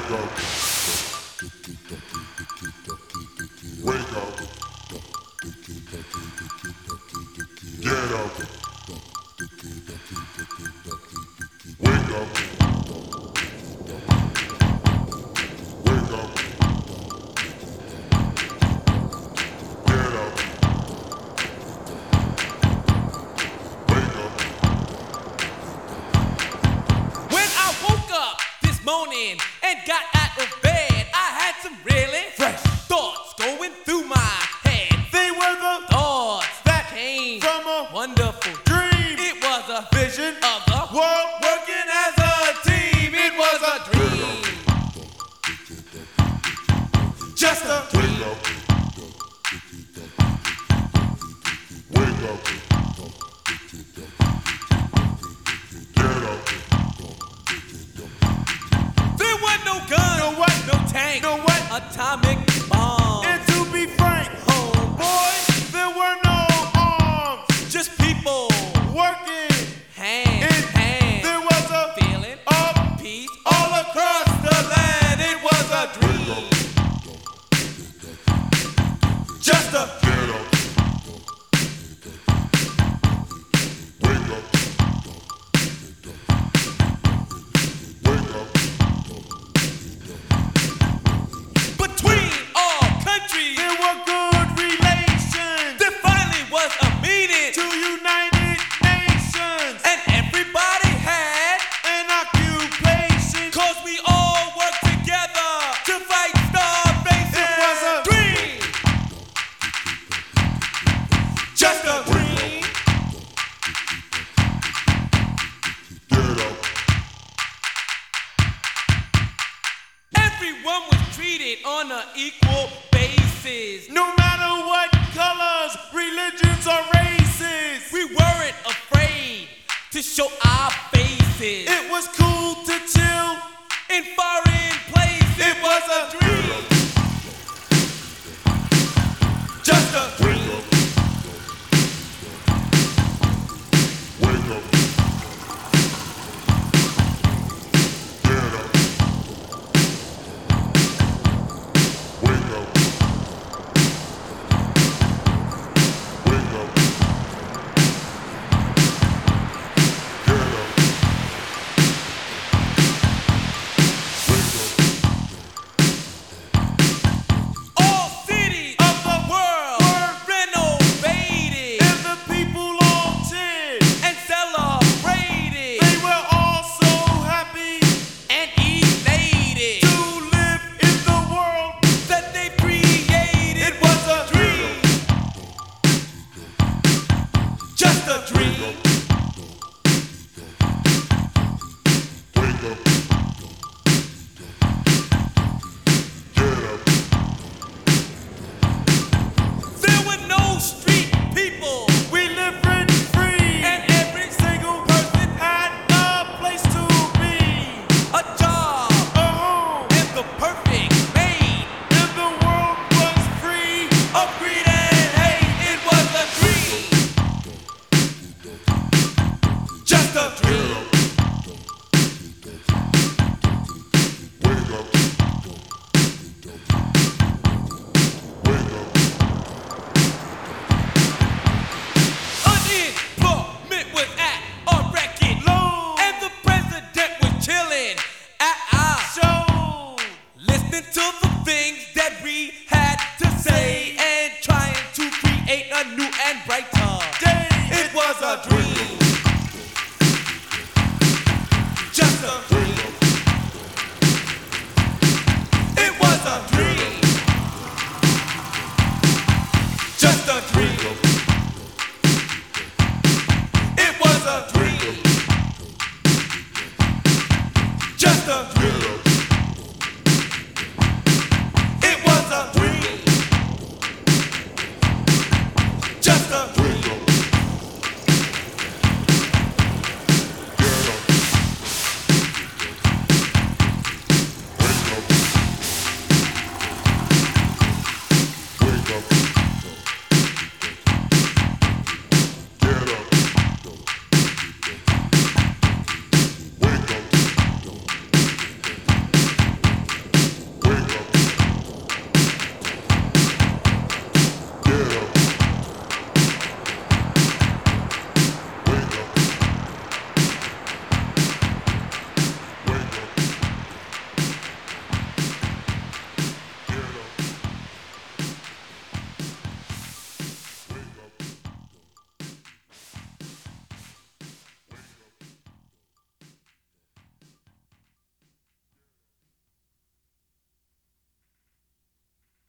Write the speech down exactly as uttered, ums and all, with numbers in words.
morning and got out of bed, I had some really fresh thoughts going through my head. They were the thoughts that came from a wonderful dream. It was a vision of the world working as a team. It was a dream, just a dream. Wake up. There was no gun, no what, no tank, no what, atomic bomb. And to be frank, homeboy, there were no arms, just people working hand in hand. There was a feeling of peace all across the land. It was a dream, just a everyone was treated on an equal basis. No matter what colors, religions, or races. We weren't afraid to show our faces. It was cool to chill in foreign